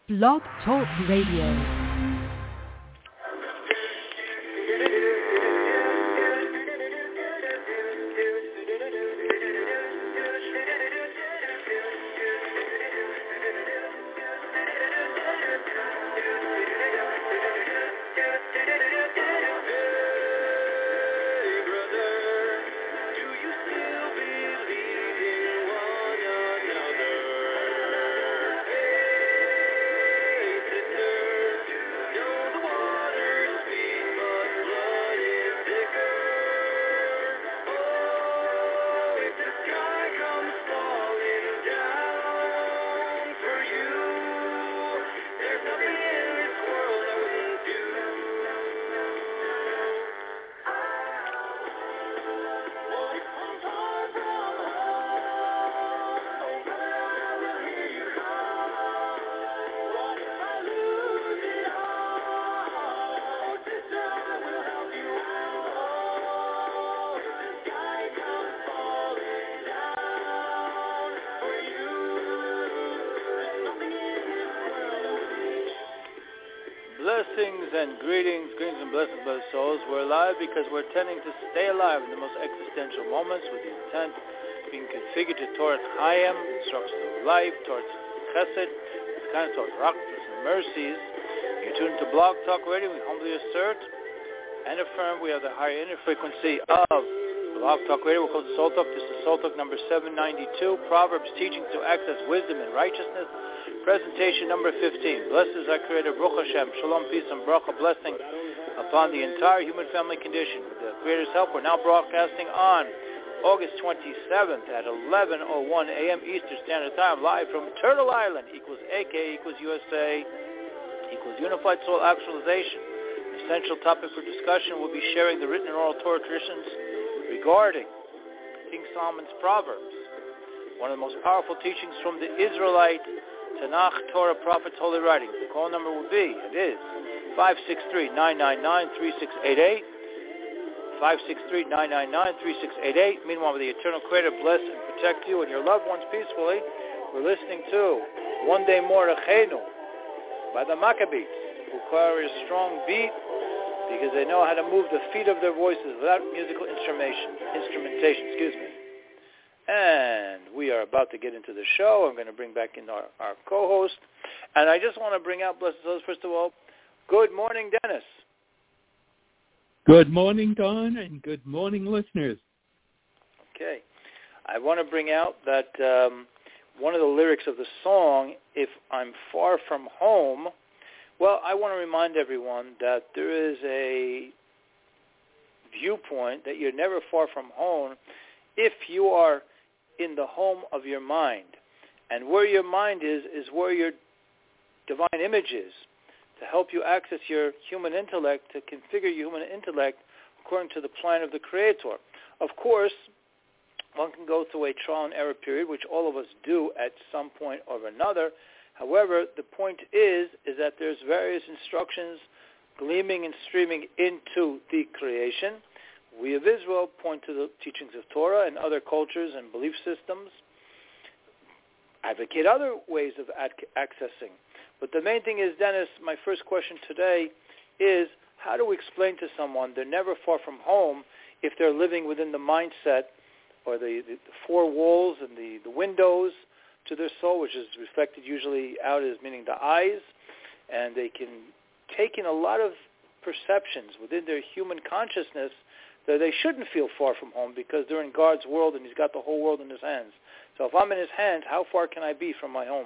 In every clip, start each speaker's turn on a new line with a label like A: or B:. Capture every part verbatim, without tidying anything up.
A: Blog Talk Radio.
B: Blessings and greetings, greetings and blessings, blessed souls. We're alive because we're tending to stay alive in the most existential moments with the intent being configured to towards Chaim, instructions of life, towards Chesed, kind of towards Rachmas and mercies. You're tuned to Blog Talk Radio. We humbly assert and affirm we have the higher inner frequency of Blog Talk Radio. We're called Soul Talk. This is Soul Talk number seven ninety-two. Proverbs teaching to access wisdom and righteousness. Presentation number fifteen. Blessed is our Creator, Baruch Hashem. Shalom, peace, and bracha, blessing upon the entire human family condition. With the Creator's help, we're now broadcasting on August twenty-seventh at eleven oh one a.m. Eastern Standard Time, live from Turtle Island, equals A K, equals U S A, equals Unified Soul Actualization. The essential topic for discussion will be sharing the written and oral Torah traditions regarding King Solomon's Proverbs, one of the most powerful teachings from the Israelite Tanakh, Torah, Prophets, Holy Writings. The call number will be, it is, five six three, nine nine nine, three six eight eight, five six three, nine nine nine, three six eight eight. Meanwhile, may the Eternal Creator bless and protect you and your loved ones peacefully. We're listening to One Day More Achenu by the Maccabees, who carry a strong beat because they know how to move the feet of their voices without musical instrumentation, instrumentation, excuse me. And we are about to get into the show. I'm going to bring back in our, our co-host. And I just want to bring out, blessed souls, first of all, good morning, Dennis.
C: Good morning, Don, and good morning, listeners.
B: Okay. I want to bring out that um, one of the lyrics of the song, If I'm Far From Home, well, I want to remind everyone that there is a viewpoint that you're never far from home if you are in the home of your mind. And where your mind is, is where your divine image is, to help you access your human intellect, to configure your human intellect according to the plan of the Creator. Of course, one can go through a trial and error period, which all of us do at some point or another. However, the point is, is that there's various instructions gleaming and streaming into the creation. We of Israel point to the teachings of Torah and other cultures and belief systems, advocate other ways of ad- accessing. But the main thing is, Dennis, my first question today is, how do we explain to someone they're never far from home if they're living within the mindset or the, the, the four walls and the, the windows to their soul, which is reflected usually out as meaning the eyes, and they can take in a lot of perceptions within their human consciousness that they shouldn't feel far from home because they're in God's world and he's got the whole world in his hands. So if I'm in his hands, how far can I be from my home?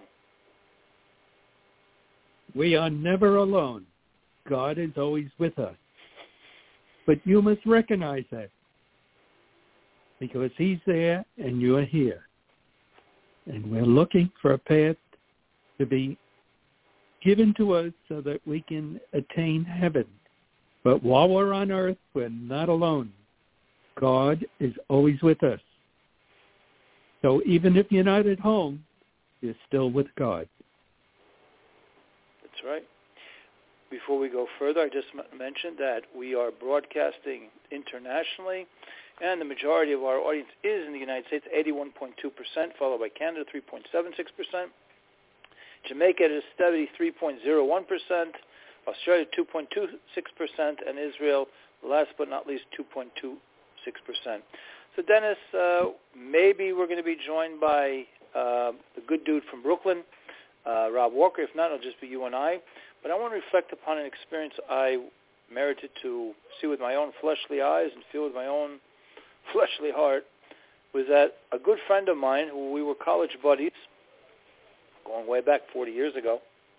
C: We are never alone. God is always with us. But you must recognize that because he's there and you're here. And we're looking for a path to be given to us so that we can attain heaven. But while we're on earth, we're not alone. God is always with us. So even if you're not at home, you're still with God.
B: That's right. Before we go further, I just m- mentioned that we are broadcasting internationally, and the majority of our audience is in the United States, eighty-one point two percent, followed by Canada, three point seven six percent. Jamaica it is seventy-three point zero one percent, Australia two point two six percent, and Israel, last but not least, two point two six percent. So Dennis, uh, maybe we're going to be joined by uh, the good dude from Brooklyn, uh, Rob Walker. If not, it'll just be you and I. But I want to reflect upon an experience I merited to see with my own fleshly eyes and feel with my own fleshly heart. Was that a good friend of mine, who we were college buddies, going way back forty years ago,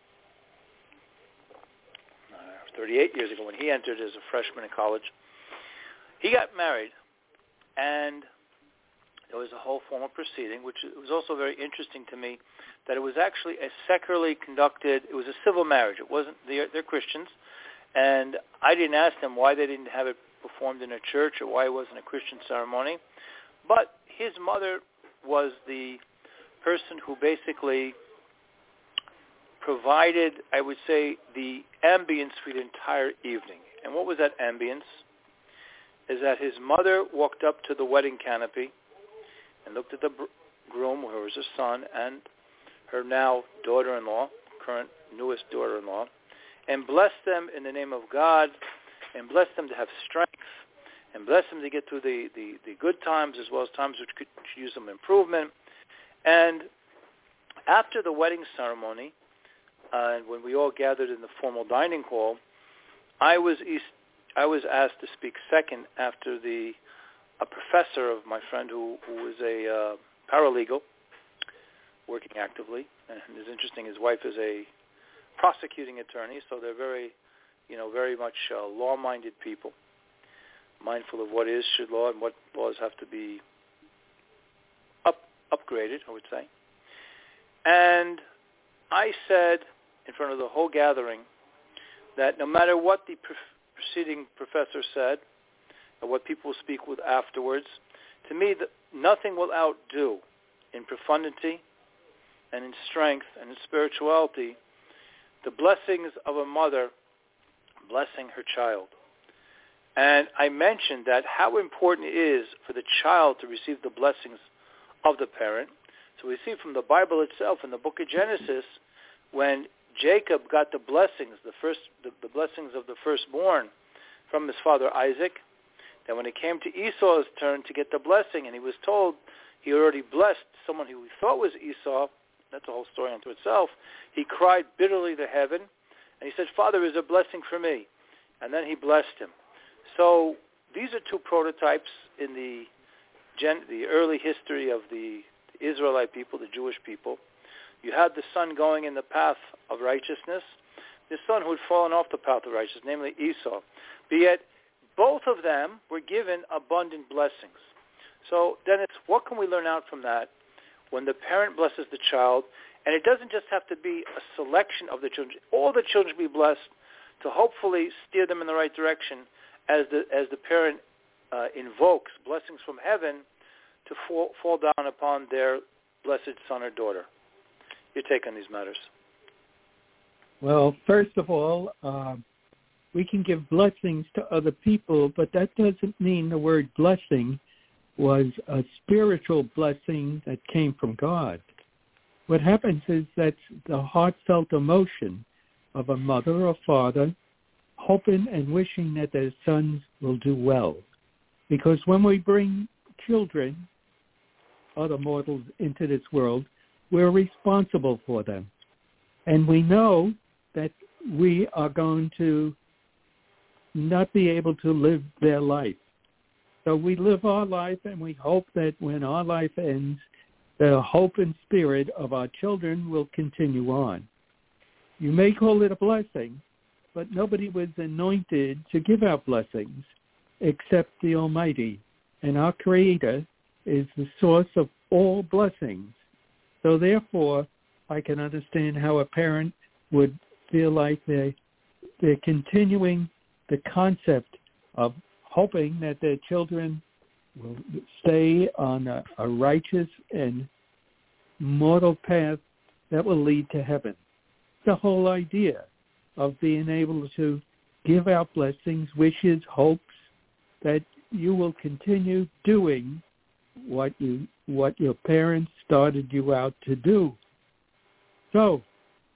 B: uh, thirty-eight years ago when he entered as a freshman in college. He got married, and there was a whole formal proceeding, which was also very interesting to me, that it was actually a secularly conducted, it was a civil marriage. It wasn't, they're, they're Christians, and I didn't ask them why they didn't have it performed in a church or why it wasn't a Christian ceremony, but his mother was the person who basically provided, I would say, the ambience for the entire evening. And what was that ambience? Is that his mother walked up to the wedding canopy and looked at the groom, who was her son, and her now daughter-in-law, current newest daughter-in-law, and blessed them in the name of God, and blessed them to have strength, and blessed them to get through the, the, the good times as well as times which could use some improvement. And after the wedding ceremony, uh, when we all gathered in the formal dining hall, I was east, I was asked to speak second after the a professor of my friend who, who was a uh, paralegal working actively. And it's interesting, his wife is a prosecuting attorney, so they're very, you know, very much uh, law-minded people, mindful of what is should law and what laws have to be up upgraded, I would say. And I said in front of the whole gathering that no matter what the pre- preceding professor said, or what people speak with afterwards, to me, the, nothing will outdo in profundity and in strength and in spirituality the blessings of a mother blessing her child. And I mentioned that how important it is for the child to receive the blessings of the parent. So we see from the Bible itself in the book of Genesis, when Jacob got the blessings, the first, the, the blessings of the firstborn from his father Isaac, that when it came to Esau's turn to get the blessing, and he was told he already blessed someone who he thought was Esau, that's a whole story unto itself, he cried bitterly to heaven, and he said, Father, is a blessing for me. And then he blessed him. So these are two prototypes in the, gen- the early history of the Israelite people, the Jewish people. You had the son going in the path of righteousness, the son who had fallen off the path of righteousness, namely Esau. But yet, both of them were given abundant blessings. So, Dennis, what can we learn out from that when the parent blesses the child? And it doesn't just have to be a selection of the children. All the children be blessed to hopefully steer them in the right direction as the as the parent uh, invokes blessings from heaven to fall, fall down upon their blessed son or daughter. Your take on these matters?
C: Well, first of all, uh, we can give blessings to other people, but that doesn't mean the word blessing was a spiritual blessing that came from God. What happens is that's the heartfelt emotion of a mother or father hoping and wishing that their sons will do well. Because when we bring children, other mortals, into this world, we're responsible for them. And we know that we are going to not be able to live their life. So we live our life, and we hope that when our life ends, the hope and spirit of our children will continue on. You may call it a blessing, but nobody was anointed to give out blessings except the Almighty. And our Creator is the source of all blessings. So therefore, I can understand how a parent would feel like they, they're continuing the concept of hoping that their children will stay on a, a righteous and mortal path that will lead to heaven. The whole idea of being able to give out blessings, wishes, hopes, that you will continue doing what you what your parents started you out to do. So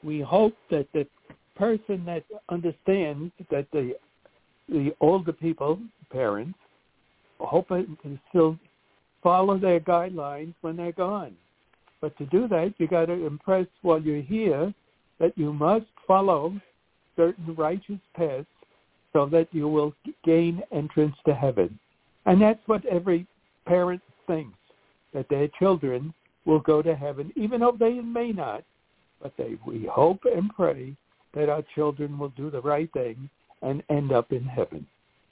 C: we hope that the person that understands that the the older people, parents, hope to still follow their guidelines when they're gone. But to do that, you got to impress while you're here that you must follow certain righteous paths so that you will gain entrance to heaven. And that's what every parent thinks, that their children will go to heaven, even though they may not. But they, we hope and pray that our children will do the right thing and end up in heaven.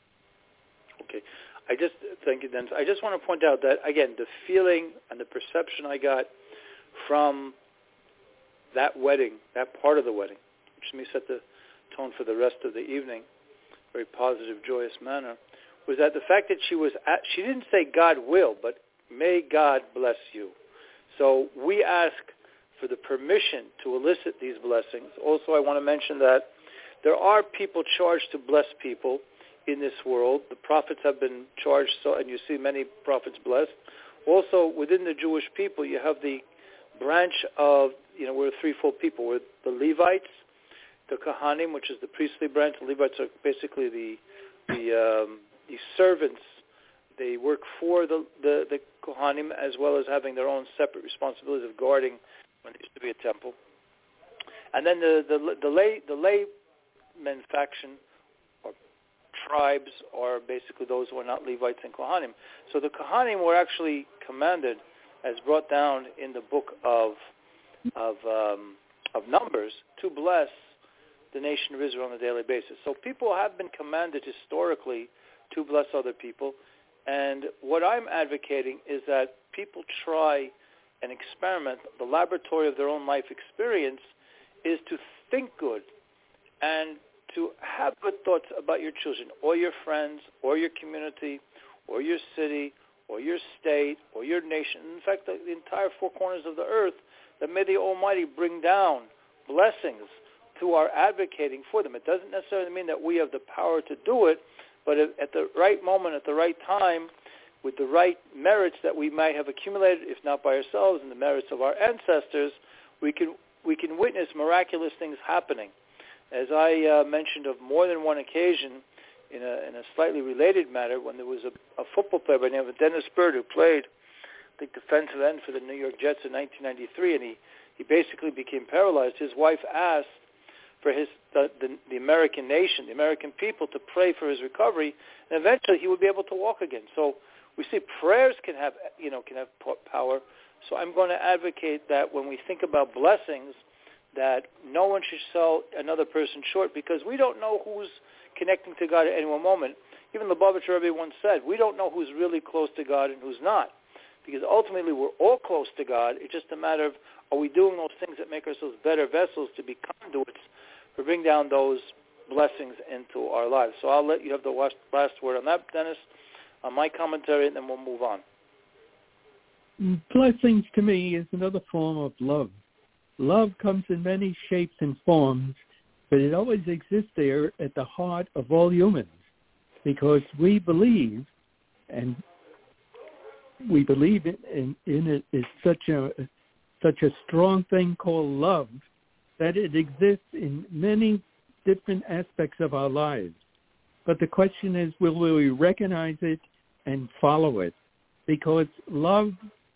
B: Okay. I just, thank you, Dennis. I just want to point out that, again, the feeling and the perception I got from that wedding, that part of the wedding, which let me set the tone for the rest of the evening, very positive, joyous manner, was that the fact that she was, at, she didn't say God will, but may God bless you. So we ask for the permission to elicit these blessings. Also, I want to mention that there are people charged to bless people in this world. The prophets have been charged, so, and you see many prophets blessed. Also, within the Jewish people, you have the branch of, you know, we're a threefold people. We're the Levites, the Kohanim, which is the priestly branch. The Levites are basically the the, um, the servants. They work for the, the, the Kohanim as well as having their own separate responsibilities of guarding when there used to be a temple. And then the the, the lay the laymen faction or tribes are basically those who are not Levites and Kohanim. So the Kohanim were actually commanded, as brought down in the book of of um, of Numbers, to bless the nation of Israel on a daily basis. So people have been commanded historically to bless other people. And what I'm advocating is that people try and experiment. The laboratory of their own life experience is to think good and to have good thoughts about your children or your friends or your community or your city or your state or your nation. In fact, the, the entire four corners of the earth, that may the Almighty bring down blessings to our advocating for them. It doesn't necessarily mean that we have the power to do it, but at the right moment, at the right time, with the right merits that we might have accumulated, if not by ourselves, and the merits of our ancestors, we can we can witness miraculous things happening. As I uh, mentioned of more than one occasion, in a, in a slightly related matter, when there was a, a football player by the name of Dennis Byrd who played, I think, defensive end for the New York Jets in nineteen ninety-three, and he, he basically became paralyzed. His wife asked for his the, the, the American nation, the American people, to pray for his recovery, and eventually he would be able to walk again. So we see prayers can have, you know, can have power. So I'm going to advocate that when we think about blessings, that no one should sell another person short, because we don't know who's connecting to God at any one moment. Even the Lubavitcher Rebbe once said, we don't know who's really close to God and who's not, because ultimately we're all close to God. It's just a matter of, are we doing those things that make ourselves better vessels to be conduits for bring down those blessings into our lives. So I'll let you have the last, last word on that, Dennis, on my commentary, and then we'll move on.
C: Blessings to me is another form of love. Love comes in many shapes and forms, but it always exists there at the heart of all humans, because we believe, and we believe in, in, in it is such a such a strong thing called love, that it exists in many different aspects of our lives. But the question is, will we recognize it and follow it? Because love,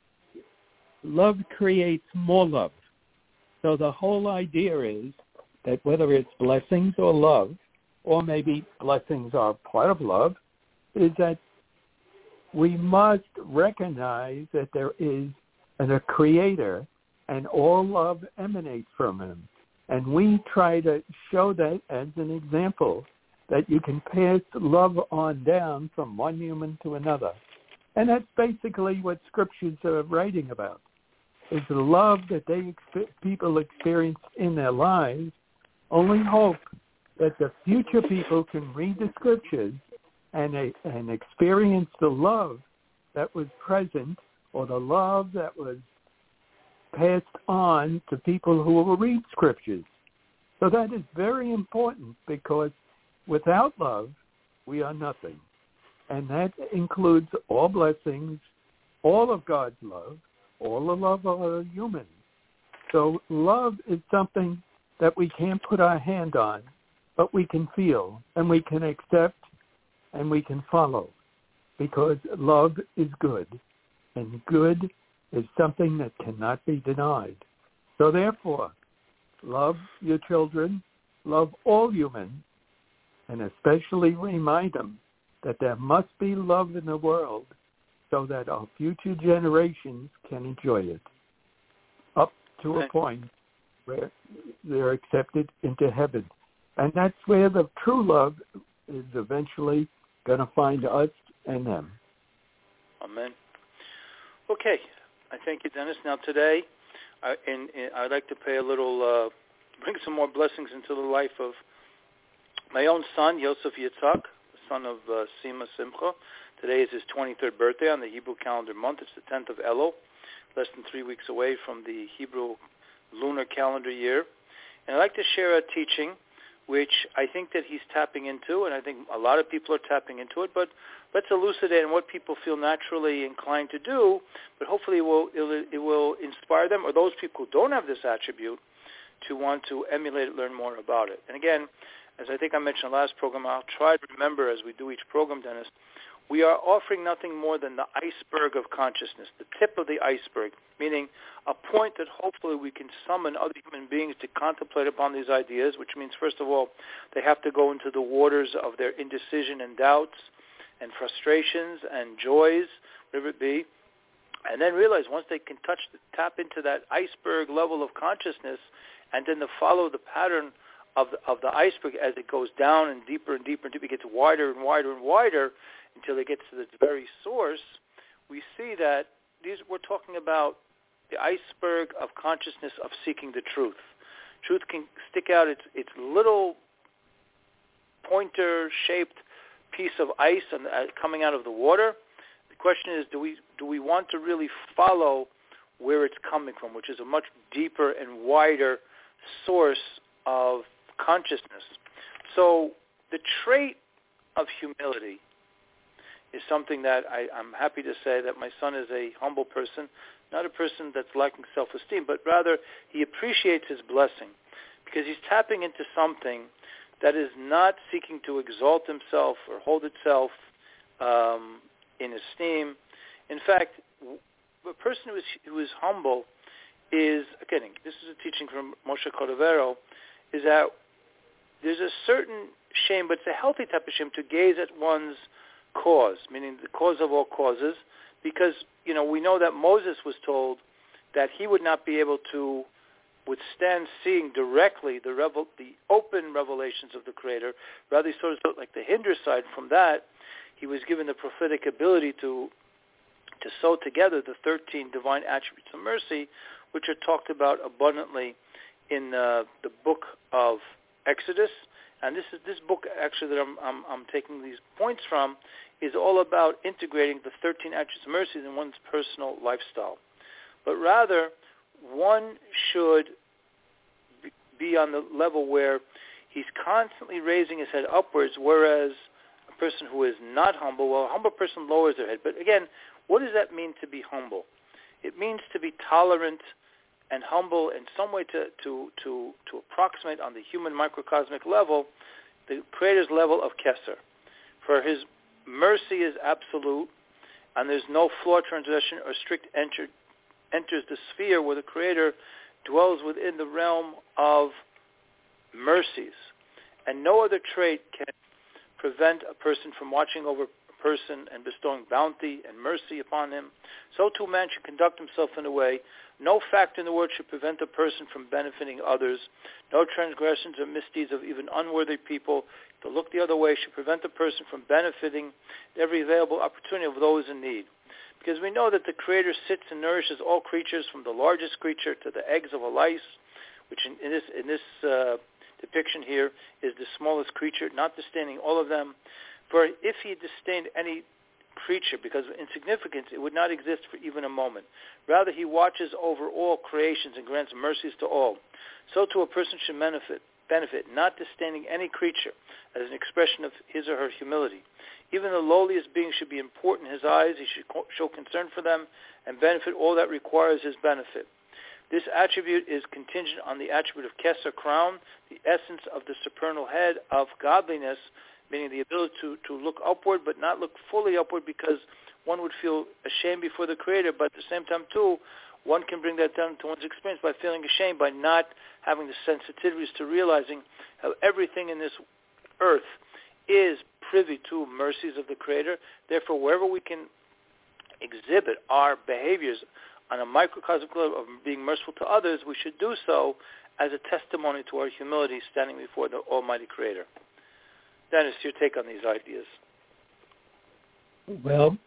C: love creates more love. So the whole idea is that whether it's blessings or love, or maybe blessings are part of love, is that we must recognize that there is an, a creator, and all love emanates from him. And we try to show that as an example, that you can pass love on down from one human to another. And that's basically what scriptures are writing about, is the love that they people experience in their lives. Only hope that the future people can read the scriptures and, and experience the love that was present, or the love that was passed on to people who will read scriptures. So that is very important, because without love, we are nothing. And that includes all blessings, all of God's love, all the love of other humans. So love is something that we can't put our hand on, but we can feel and we can accept and we can follow, because love is good, and good is something that cannot be denied. So therefore, love your children, love all humans, and especially remind them that there must be love in the world so that our future generations can enjoy it, up to a point where they're accepted into heaven. And that's where the true love is eventually going to find us and them.
B: Amen. Okay. I thank you, Dennis. Now today, I, in, in, I'd like to pay a little, uh, bring some more blessings into the life of my own son, Yosef Yitzhak, the son of uh, Sima Simcha. Today is his twenty-third birthday on the Hebrew calendar month. It's the tenth of Elul, less than three weeks away from the Hebrew lunar calendar year. And I'd like to share a teaching which I think that he's tapping into, and I think a lot of people are tapping into it, but let's elucidate on what people feel naturally inclined to do, but hopefully it will, it will inspire them, or those people who don't have this attribute, to want to emulate it, learn more about it. And again, as I think I mentioned in the last program, I'll try to remember as we do each program, Dennis, we are offering nothing more than the iceberg of consciousness, the tip of the iceberg, meaning a point that hopefully we can summon other human beings to contemplate upon these ideas, which means, first of all, they have to go into the waters of their indecision and doubts and frustrations and joys, whatever it be, and then realize once they can touch, tap into that iceberg level of consciousness, and then to follow the pattern of the, of the iceberg as it goes down and deeper and deeper, until it gets wider and wider and wider, until it gets to the very source, we see that these we're talking about the iceberg of consciousness of seeking the truth. Truth can stick out its its little pointer-shaped piece of ice and, uh, coming out of the water. The question is, do we do we want to really follow where it's coming from, which is a much deeper and wider source of consciousness? So the trait of humility is something that I, I'm happy to say that my son is a humble person, not a person that's lacking self-esteem, but rather he appreciates his blessing because he's tapping into something that is not seeking to exalt himself or hold itself um, in esteem. In fact, a person who is, who is humble is, again, this is a teaching from Moshe Cordovero, is that there's a certain shame, but it's a healthy type of shame to gaze at one's cause, meaning the cause of all causes, because, you know, we know that Moses was told that he would not be able to withstand seeing directly the revel- the open revelations of the Creator. Rather, he sort of felt like the hinder side. From that, he was given the prophetic ability to to sew together the thirteen divine attributes of mercy, which are talked about abundantly in uh, the book of Exodus. And this is this book actually that I'm, I'm I'm taking these points from is all about integrating the thirteen attributes of mercy in one's personal lifestyle. But rather, one should be on the level where he's constantly raising his head upwards, whereas a person who is not humble, well, a humble person lowers their head. But again, what does that mean to be humble? It means to be tolerant and humble in some way to, to, to, to approximate on the human microcosmic level the Creator's level of Kesser. For his mercy is absolute, and there's no flaw, transgression, or strict enter, enters the sphere where the Creator dwells within the realm of mercies. And no other trait can prevent a person from watching over a person and bestowing bounty and mercy upon him. So too man should conduct himself in a way. No fact in the world should prevent a person from benefiting others. No transgressions or misdeeds of even unworthy people to look the other way should prevent a person from benefiting every available opportunity of those in need. Because we know that the Creator sits and nourishes all creatures, from the largest creature to the eggs of a lice, which in, in this, in this uh, depiction here is the smallest creature, not disdaining all of them. For if he disdained any creature because of insignificance, it would not exist for even a moment. Rather, he watches over all creations and grants mercies to all. So too a person should benefit, benefit, not disdaining any creature as an expression of his or her humility. Even the lowliest being should be important in his eyes. He should show concern for them and benefit all that requires his benefit. This attribute is contingent on the attribute of Keser, crown, the essence of the supernal head of godliness, meaning the ability to, to look upward but not look fully upward, because one would feel ashamed before the Creator, but at the same time, too, one can bring that down to one's experience by feeling ashamed, by not having the sensitivities to realizing how everything in this earth is privy to mercies of the Creator. Therefore, wherever we can exhibit our behaviors on a microcosmic level of being merciful to others, we should do so as a testimony to our humility standing before the Almighty Creator. Dennis, your take on these ideas?
C: Well,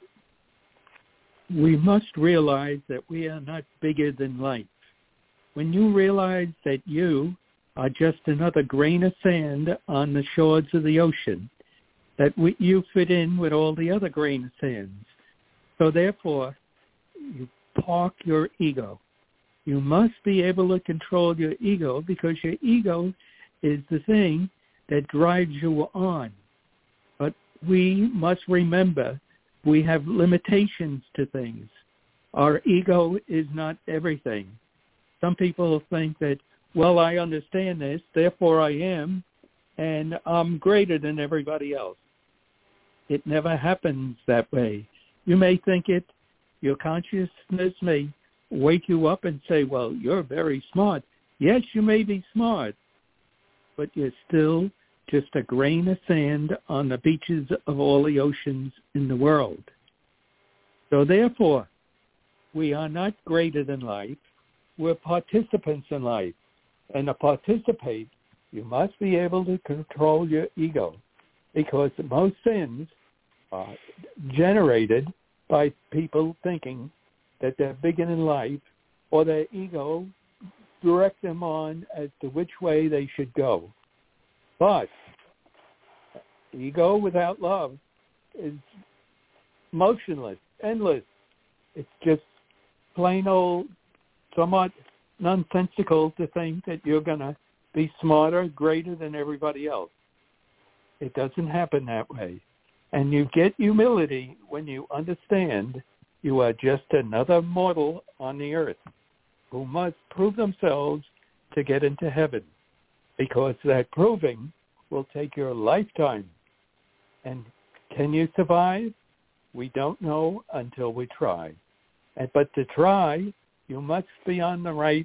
C: we must realize that we are not bigger than life. When you realize that you are just another grain of sand on the shores of the ocean, that we, you fit in with all the other grain of sands. So therefore, you park your ego. You must be able to control your ego, because your ego is the thing that drives you on. But we must remember we have limitations to things. Our ego is not everything. Some people think that, well, I understand this, therefore I am, and I'm greater than everybody else. It never happens that way. You may think it, your consciousness may wake you up and say, well, you're very smart. Yes, you may be smart, but you're still just a grain of sand on the beaches of all the oceans in the world. So therefore, we are not greater than life. We're participants in life. And to participate, you must be able to control your ego, because most sins are generated by people thinking that they're bigger than life, or their ego direct them on as to which way they should go. But ego without love is motionless, endless. It's just plain old, somewhat nonsensical to think that you're going to be smarter, greater than everybody else. It doesn't happen that way. And you get humility when you understand you are just another mortal on the earth who must prove themselves to get into heaven, because that proving will take your lifetime. And can you survive? We don't know until we try. And, but to try, you must be on the right,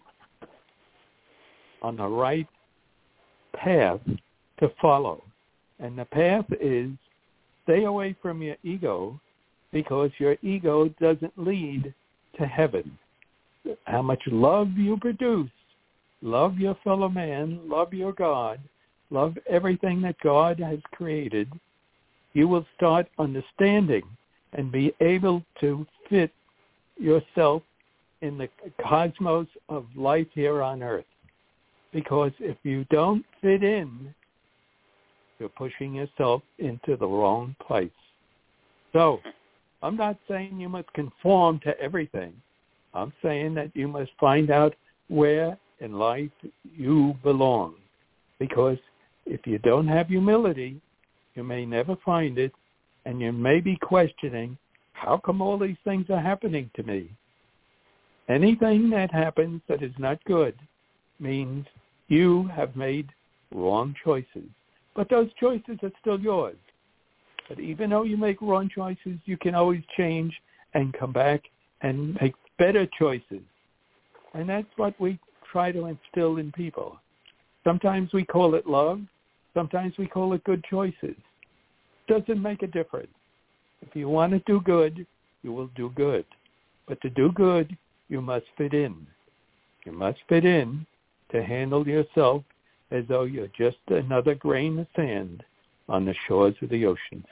C: on the right path to follow. And the path is stay away from your ego, because your ego doesn't lead to heaven. How much love you produce, love your fellow man, love your God, love everything that God has created, you will start understanding and be able to fit yourself in the cosmos of life here on earth. Because if you don't fit in, you're pushing yourself into the wrong place. So I'm not saying you must conform to everything. I'm saying that you must find out where in life you belong. Because if you don't have humility, you may never find it, and you may be questioning, how come all these things are happening to me? Anything that happens that is not good means you have made wrong choices. But those choices are still yours. But even though you make wrong choices, you can always change and come back and make better choices. And that's what we try to instill in people. Sometimes we call it love. Sometimes we call it good choices. Doesn't make a difference. If you want to do good, you will do good. But to do good, you must fit in. You must fit in to handle yourself as though you're just another grain of sand on the shores of the ocean.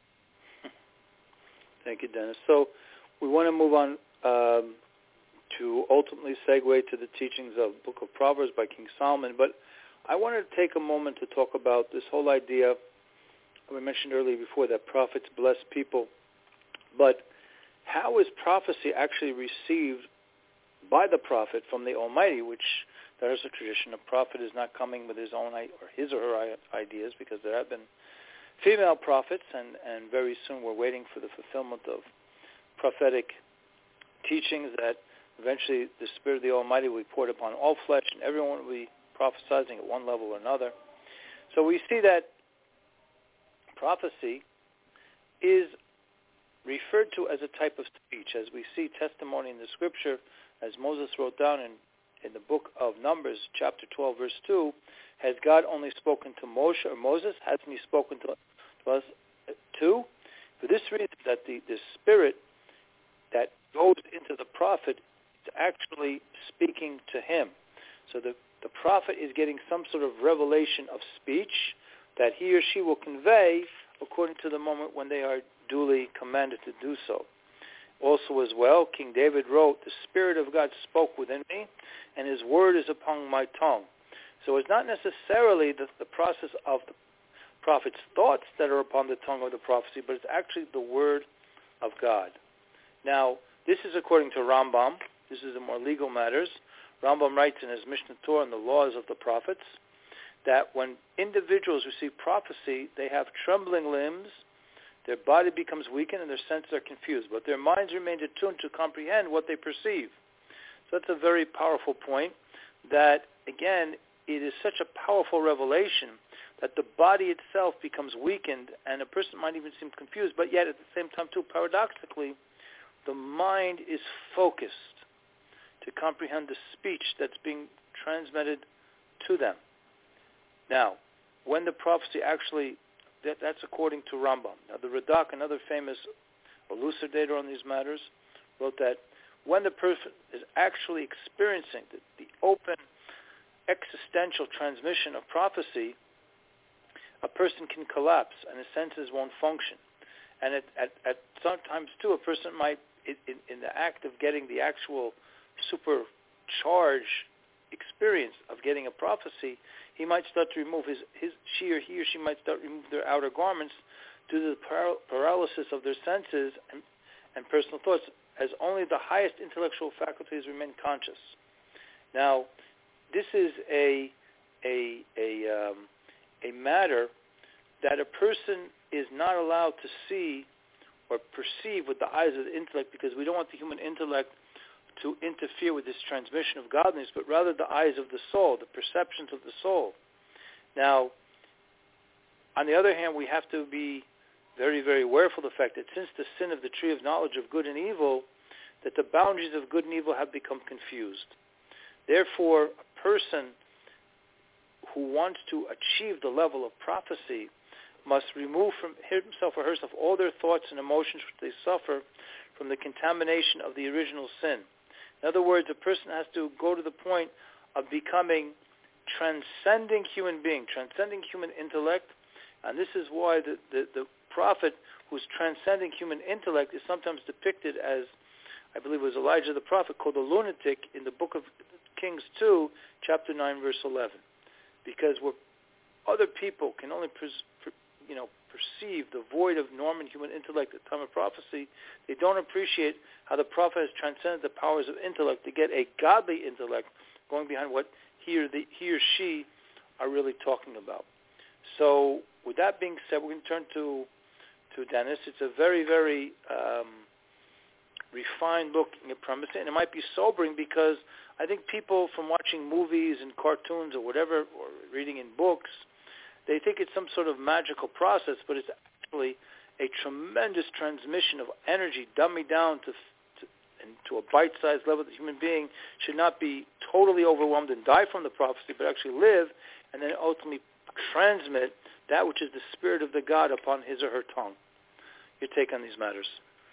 B: Thank you, Dennis. So we want to move on um, to ultimately segue to the teachings of the Book of Proverbs by King Solomon. But I wanted to take a moment to talk about this whole idea we mentioned earlier before, that prophets bless people. But how is prophecy actually received by the prophet from the Almighty, which there is a tradition. A prophet is not coming with his own or his or her ideas, because there have been female prophets, and, and very soon we're waiting for the fulfillment of prophetic teachings that Eventually, the Spirit of the Almighty will be poured upon all flesh, and everyone will be prophesying at one level or another. So we see that prophecy is referred to as a type of speech, as we see testimony in the Scripture, as Moses wrote down in, in the book of Numbers, chapter twelve, verse two, has God only spoken to Moshe or Moses? Hasn't he spoken to, to us too? For this reason, that the, the Spirit that goes into the prophet is actually speaking to him. So the, the prophet is getting some sort of revelation of speech that he or she will convey according to the moment when they are duly commanded to do so. Also as well, King David wrote, "The Spirit of God spoke within me, and his word is upon my tongue." So it's not necessarily the, the process of the prophet's thoughts that are upon the tongue of the prophecy, but it's actually the word of God. Now, this is according to Rambam. This is in more legal matters. Rambam writes in his Mishnah Torah on the laws of the prophets that when individuals receive prophecy, they have trembling limbs, their body becomes weakened, and their senses are confused, but their minds remain attuned to comprehend what they perceive. So that's a very powerful point, that, again, it is such a powerful revelation that the body itself becomes weakened, and a person might even seem confused, but yet at the same time, too, paradoxically, the mind is focused to comprehend the speech that's being transmitted to them. Now, when the prophecy actually, that, that's according to Rambam. Now, the Radak, another famous elucidator on these matters, wrote that when the person is actually experiencing the, the open existential transmission of prophecy, a person can collapse and his senses won't function. And at, at, at sometimes, too, a person might, in, in the act of getting the actual supercharged experience of getting a prophecy, he might start to remove his, his she or he or she might start to remove their outer garments due to the par- paralysis of their senses and, and personal thoughts, as only the highest intellectual faculties remain conscious. Now, this is a a a um, a matter that a person is not allowed to see or perceive with the eyes of the intellect, because we don't want the human intellect to interfere with this transmission of godliness, but rather the eyes of the soul, the perceptions of the soul. Now, on the other hand, we have to be very, very aware of the fact that since the sin of the tree of knowledge of good and evil, that the boundaries of good and evil have become confused. Therefore, a person who wants to achieve the level of prophecy must remove from himself or herself all their thoughts and emotions which they suffer from the contamination of the original sin. In other words, a person has to go to the point of becoming transcending human being, transcending human intellect, and this is why the, the, the prophet who's transcending human intellect is sometimes depicted as, I believe it was Elijah the prophet, called a lunatic in the book of Kings two, chapter nine, verse eleven. Because where other people can only pres- per, you know, perceive the void of normal human intellect at the time of prophecy, they don't appreciate how the prophet has transcended the powers of intellect to get a godly intellect going behind what he or, the, he or she are really talking about. So with that being said, we're going to turn to, to Dennis. It's a very, very um, refined look at premise, and it might be sobering because I think people from watching movies and cartoons or whatever, or reading in books, they think it's some sort of magical process, but it's actually a tremendous transmission of energy dummied down to, to, and to a bite-sized level that the human being should not be totally overwhelmed and die from the prophecy, but actually live and then ultimately transmit that which is the Spirit of the God upon his or her tongue. Your take on these matters?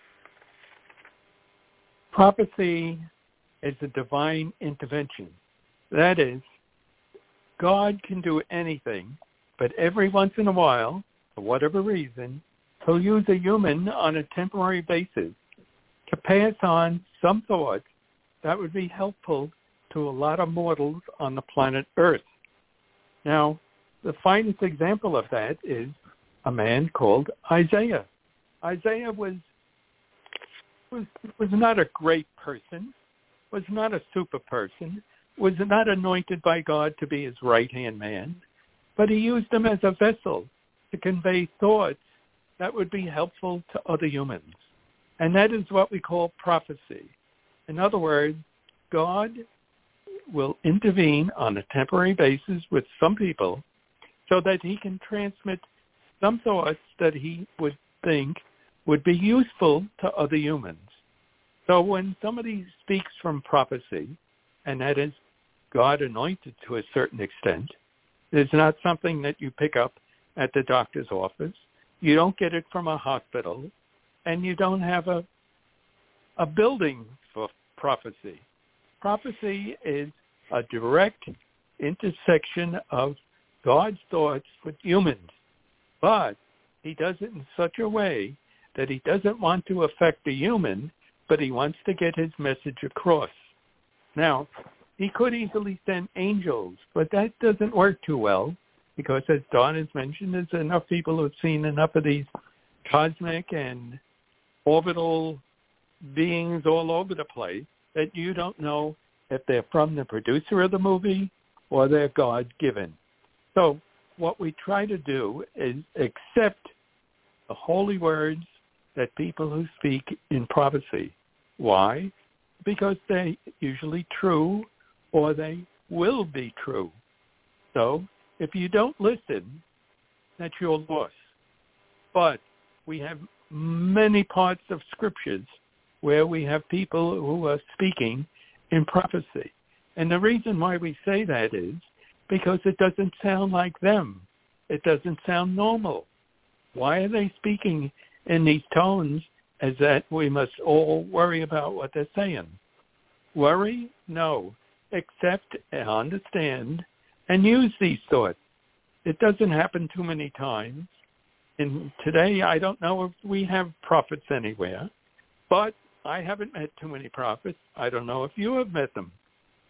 C: Prophecy is a divine intervention. That is, God can do anything, but every once in a while, for whatever reason, he'll use a human on a temporary basis to pass on some thoughts that would be helpful to a lot of mortals on the planet Earth. Now, the finest example of that is a man called Isaiah. Isaiah was was was not a great person, was not a super person, was not anointed by God to be his right-hand man, but he used him as a vessel to convey thoughts that would be helpful to other humans. And that is what we call prophecy. In other words, God will intervene on a temporary basis with some people so that he can transmit some thoughts that he would think would be useful to other humans. So when somebody speaks from prophecy, and that is God anointed to a certain extent, it's not something that you pick up at the doctor's office. You don't get it from a hospital, and you don't have a a building for prophecy. Prophecy is a direct intersection of God's thoughts with humans, but he does it in such a way that he doesn't want to affect the human, but he wants to get his message across. Now, he could easily send angels, but that doesn't work too well because, as Don has mentioned, there's enough people who have seen enough of these cosmic and orbital beings all over the place that you don't know if they're from the producer of the movie or they're God-given. So what we try to do is accept the holy words that people who speak in prophecy. Why? Because they're usually true or they will be true. So if you don't listen, that's your loss. But we have many parts of scriptures where we have people who are speaking in prophecy. And the reason why we say that is because it doesn't sound like them. It doesn't sound normal. Why are they speaking in these tones as that we must all worry about what they're saying? Worry? No. Accept and understand and use these thoughts. It doesn't happen too many times. And today, I don't know if we have prophets anywhere, but I haven't met too many prophets. I don't know if you have met them.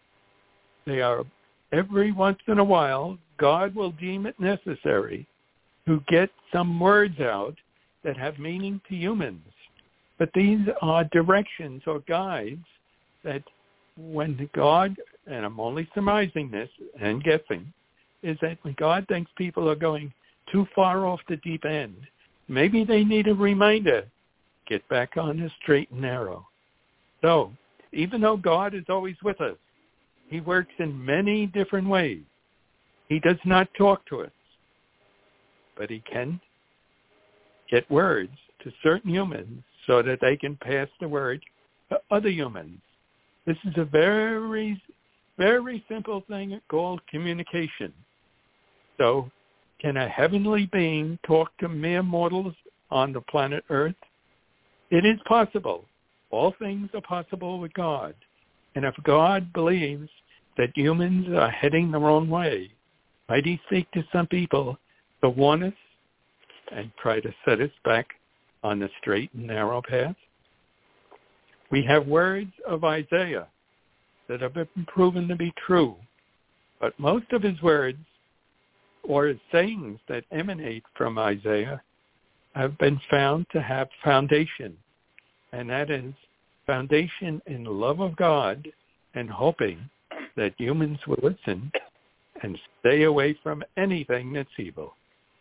C: They are, every once in a while, God will deem it necessary to get some words out that have meaning to humans. But these are directions or guides that when God, and I'm only surmising this and guessing, is that when God thinks people are going too far off the deep end, maybe they need a reminder, get back on the straight and narrow. So even though God is always with us, he works in many different ways. He does not talk to us, but he can get words to certain humans so that they can pass the word to other humans. This is a very, very simple thing called communication. So can a heavenly being talk to mere mortals on the planet Earth? It is possible. All things are possible with God. And if God believes that humans are heading the wrong way, might he speak to some people to warn us and try to set us back on the straight and narrow path? We have words of Isaiah that have been proven to be true, but most of his words or his sayings that emanate from Isaiah have been found to have foundation, and that is foundation in the love of God and hoping that humans will listen and stay away from anything that's evil.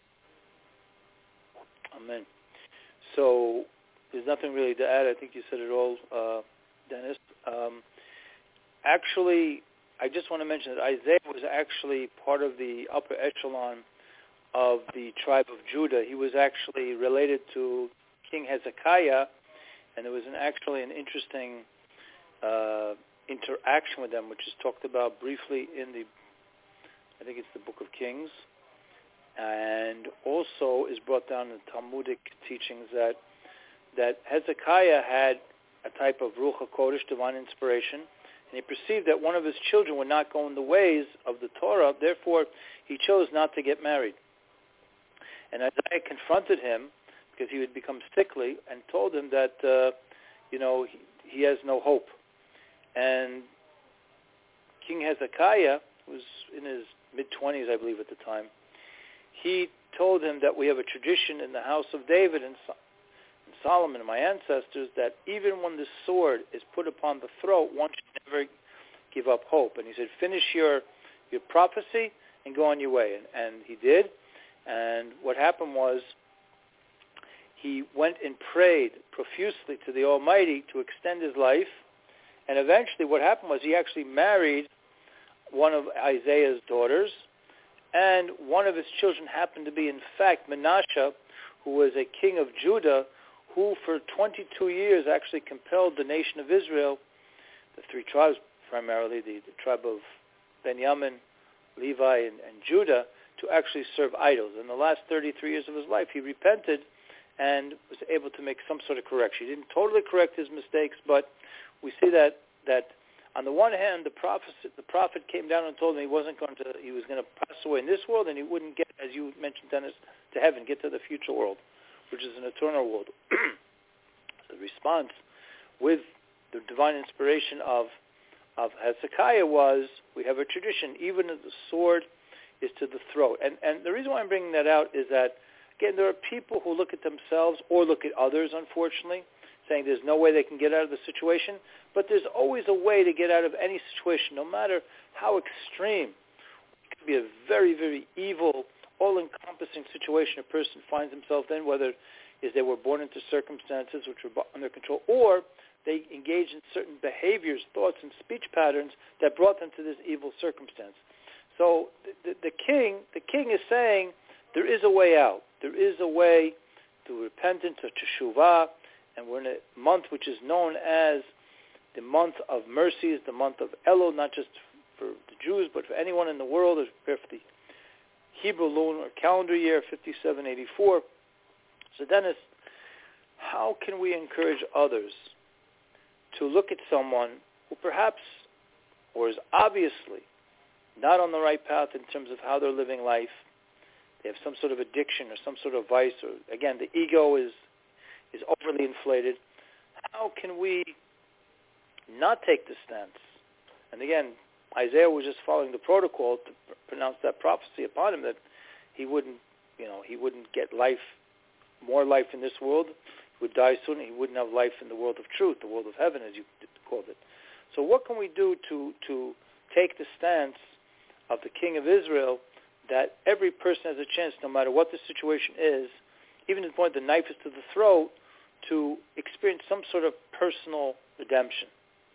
B: Amen. So there's nothing really to add. I think you said it all, uh, Dennis. Um, actually, I just want to mention that Isaiah was actually part of the upper echelon of the tribe of Judah. He was actually related to King Hezekiah, and there was an, actually an interesting uh, interaction with them, which is talked about briefly in the, I think it's the Book of Kings, and also is brought down in Talmudic teachings that that Hezekiah had a type of Ruach HaKodesh, divine inspiration, and he perceived that one of his children would not go in the ways of the Torah, therefore he chose not to get married. And Isaiah confronted him because he would become sickly and told him that, uh, you know, he, he has no hope. And King Hezekiah, who was in his mid-twenties, I believe, at the time, he told him that we have a tradition in the house of David and Solomon and my ancestors that even when the sword is put upon the throat, one should never give up hope. And he said, finish your your prophecy and go on your way. And, and he did. And what happened was he went and prayed profusely to the Almighty to extend his life. And eventually what happened was he actually married one of Isaiah's daughters, and one of his children happened to be, in fact, Menashe, who was a king of Judah, who for twenty-two years actually compelled the nation of Israel, the three tribes primarily, the, the tribe of Benjamin, Levi, and, and Judah, to actually serve idols. In the last thirty-three years of his life, he repented and was able to make some sort of correction. He didn't totally correct his mistakes, but we see that that on the one hand, the prophet, the prophet came down and told him he wasn't going to, he was going to pass away in this world, and he wouldn't get, as you mentioned, Dennis, to heaven, get to the future world, which is an eternal world. The response with the divine inspiration of of Hezekiah was, we have a tradition, even as the sword is to the throat. And and the reason why I'm bringing that out is that, again, there are people who look at themselves or look at others, unfortunately, saying there's no way they can get out of the situation, but there's always a way to get out of any situation, no matter how extreme. It could be a very, very evil, all-encompassing situation a person finds himself in, whether is they were born into circumstances which were under control, or they engage in certain behaviors, thoughts, and speech patterns that brought them to this evil circumstance. So the, the, the king, the king is saying there is a way out. There is a way to repentance, to teshuvah, and we're in a month which is known as the month of mercies, the month of Elul, not just for the Jews, but for anyone in the world, as prepared for the Hebrew lunar calendar year, fifty-seven eighty-four. So Dennis, how can we encourage others to look at someone who perhaps, or is obviously, not on the right path in terms of how they're living life? They have some sort of addiction or some sort of vice, or again, the ego is is overly inflated. How can we not take the stance? And again, Isaiah was just following the protocol to pr- pronounce that prophecy upon him that he wouldn't, you know, he wouldn't get life, more life in this world. He would die soon. He wouldn't have life in the world of truth, the world of heaven, as you called it. So what can we do to to take the stance of the King of Israel that every person has a chance, no matter what the situation is, even to the point the knife is to the throat, to experience some sort of personal redemption?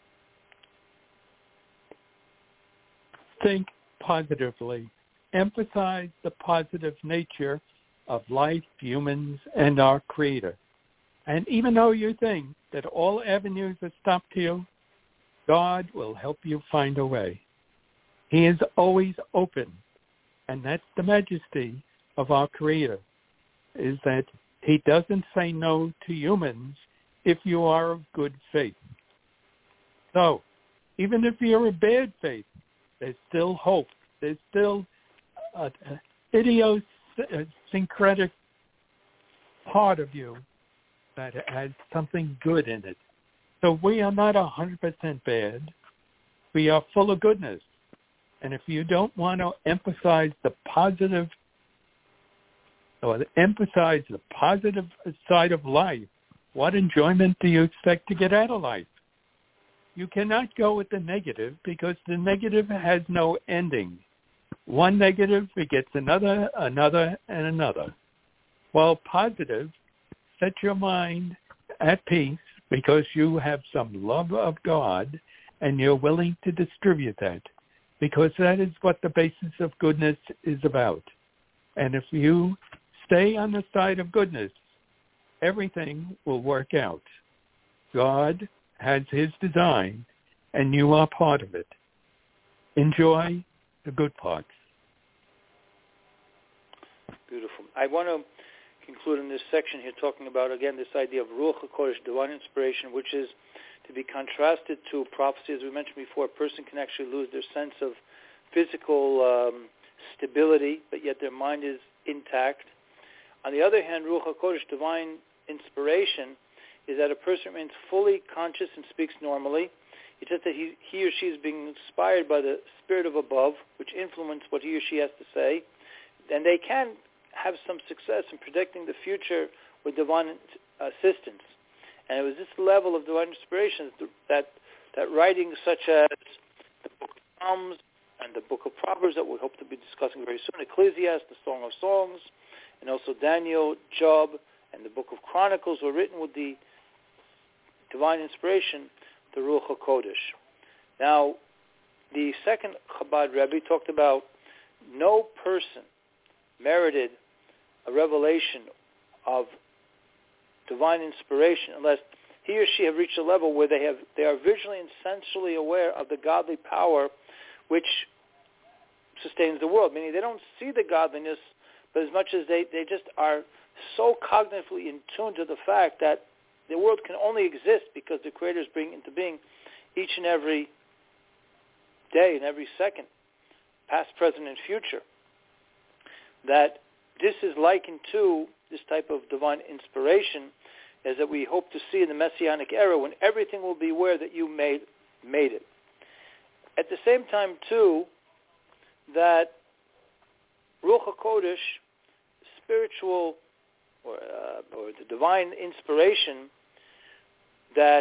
C: Think positively. Emphasize the positive nature of life, humans, and our Creator. And even though you think that all avenues are stopped to you, God will help you find a way. He is always open. And that's the majesty of our Creator, is that he doesn't say no to humans if you are of good faith. So, even if you're of bad faith, there's still hope. There's still an idiosyncratic part of you that has something good in it. So we are not one hundred percent bad. We are full of goodness. And if you don't want to emphasize the positive or emphasize the positive side of life, what enjoyment do you expect to get out of life? You cannot go with the negative because the negative has no ending. One negative begets another, another, and another. While positive, set your mind at peace because you have some love of God and you're willing to distribute that, because that is what the basis of goodness is about. And if you stay on the side of goodness, everything will work out. God has his design, and you are part of it. Enjoy the good parts.
B: Beautiful. I want to conclude in this section here talking about, again, this idea of Ruach HaKodesh, divine inspiration, which is to be contrasted to prophecy. As we mentioned before, a person can actually lose their sense of physical um, stability, but yet their mind is intact. On the other hand, Ruach HaKodesh, divine inspiration, is that a person remains fully conscious and speaks normally. It's just that he, he or she is being inspired by the spirit of above, which influence what he or she has to say. And they can have some success in predicting the future with divine assistance. And it was this level of divine inspiration that that writings such as the Book of Psalms and the Book of Proverbs that we hope to be discussing very soon, Ecclesiastes, the Song of Songs, and also Daniel, Job, and the Book of Chronicles were written with the divine inspiration, the Ruach HaKodesh. Now, the second Chabad Rebbe talked about no person merited a revelation of divine inspiration unless he or she have reached a level where they have they are visually and sensually aware of the godly power which sustains the world, meaning they don't see the godliness, but as much as they, they just are so cognitively in tune to the fact that the world can only exist because the Creator is bringing into being each and every day and every second, past, present, and future, that this is likened to this type of divine inspiration as that we hope to see in the Messianic era when everything will be aware that you made made it. At the same time, too, that Ruach HaKodesh, spiritual or, uh, or the divine inspiration that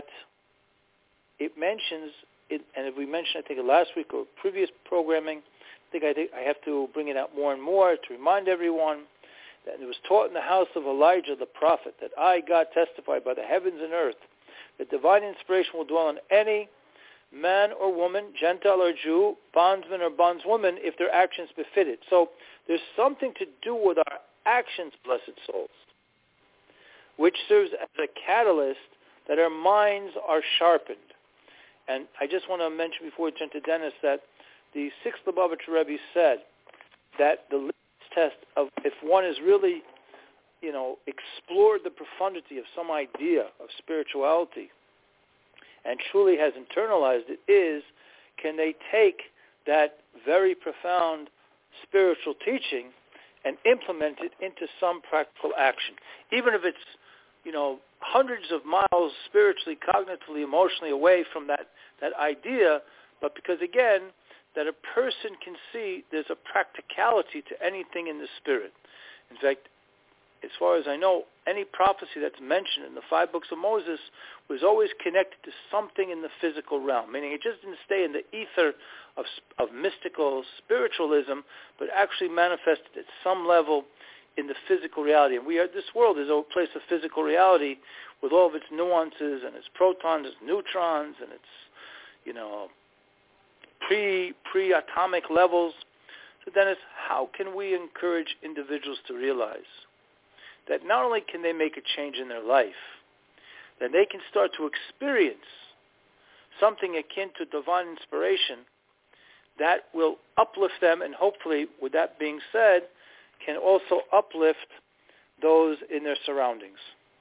B: it mentions, it, and if we mentioned, I think last week or previous programming, I think I, think I have to bring it out more and more to remind everyone that it was taught in the house of Elijah the prophet that I, God, testify by the heavens and earth that divine inspiration will dwell on any man or woman, Gentile or Jew, bondsman or bondswoman, if their actions befit it. So there's something to do with our actions, blessed souls, which serves as a catalyst that our minds are sharpened. And I just want to mention before we turn to Dennis that the sixth Lubavitcher Rebbe said that the litmus test of if one has really, you know, explored the profundity of some idea of spirituality and truly has internalized it is, can they take that very profound spiritual teaching and implement it into some practical action, even if it's, you know, hundreds of miles spiritually, cognitively, emotionally away from that, that idea, but because, again, that a person can see there's a practicality to anything in the spirit. In fact, as far as I know, any prophecy that's mentioned in the five books of Moses was always connected to something in the physical realm, meaning it just didn't stay in the ether of, of mystical spiritualism, but actually manifested at some level in the physical reality. And we are, this world is a place of physical reality with all of its nuances and its protons, its neutrons, and its, you know, pre, pre-atomic levels. So Dennis, how can we encourage individuals to realize that not only can they make a change in their life, that they can start to experience something akin to divine inspiration that will uplift them, and hopefully, with that being said, can also uplift those in their surroundings?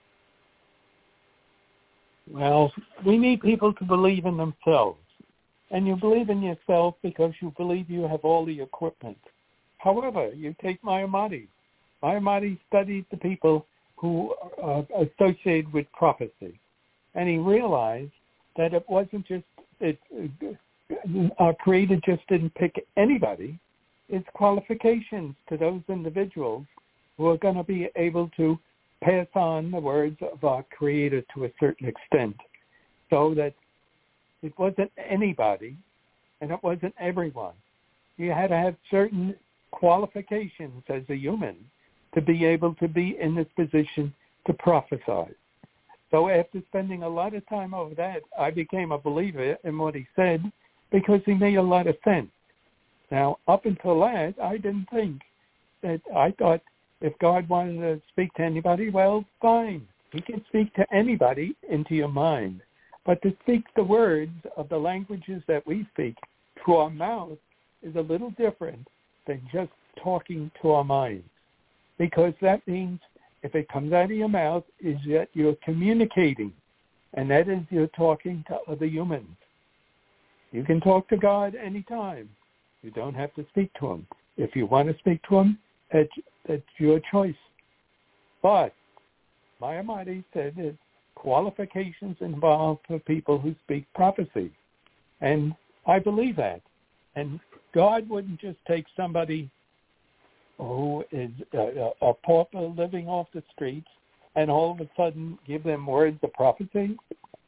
C: Well, we need people to believe in themselves. And you believe in yourself because you believe you have all the equipment. However, you take Maimonides. Maimonides studied the people who are associated with prophecy. And he realized that it wasn't just, it, our Creator just didn't pick anybody. It's qualifications to those individuals who are going to be able to pass on the words of our Creator to a certain extent, so that it wasn't anybody and it wasn't everyone. You had to have certain qualifications as a human to be able to be in this position to prophesy. So after spending a lot of time over that, I became a believer in what he said because he made a lot of sense. Now, up until that, I didn't think that, I thought if God wanted to speak to anybody, well, fine. He can speak to anybody into your mind. But to speak the words of the languages that we speak to our mouth is a little different than just talking to our minds. Because that means if it comes out of your mouth is that you're communicating. And that is you're talking to other humans. You can talk to God anytime. You don't have to speak to him. If you want to speak to him, that's, that's your choice. But Maimonides said that qualifications involved for people who speak prophecy. And I believe that. And God wouldn't just take somebody who is a, a pauper living off the streets and all of a sudden give them words of prophecy.